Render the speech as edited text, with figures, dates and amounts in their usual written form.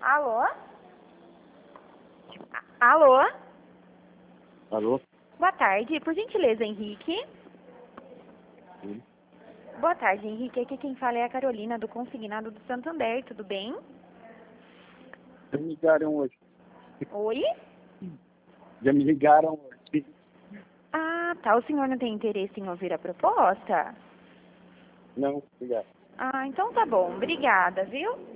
Alô? Alô? Alô? Boa tarde, por gentileza, Henrique. Sim. Boa tarde, Henrique. Aqui quem fala é a Carolina, do Consignado do Santander, tudo bem? Já me ligaram hoje. Oi? Já me ligaram hoje. Ah, tá. O senhor não tem interesse em ouvir a proposta? Não, obrigado. Ah, então tá bom. Obrigada, viu?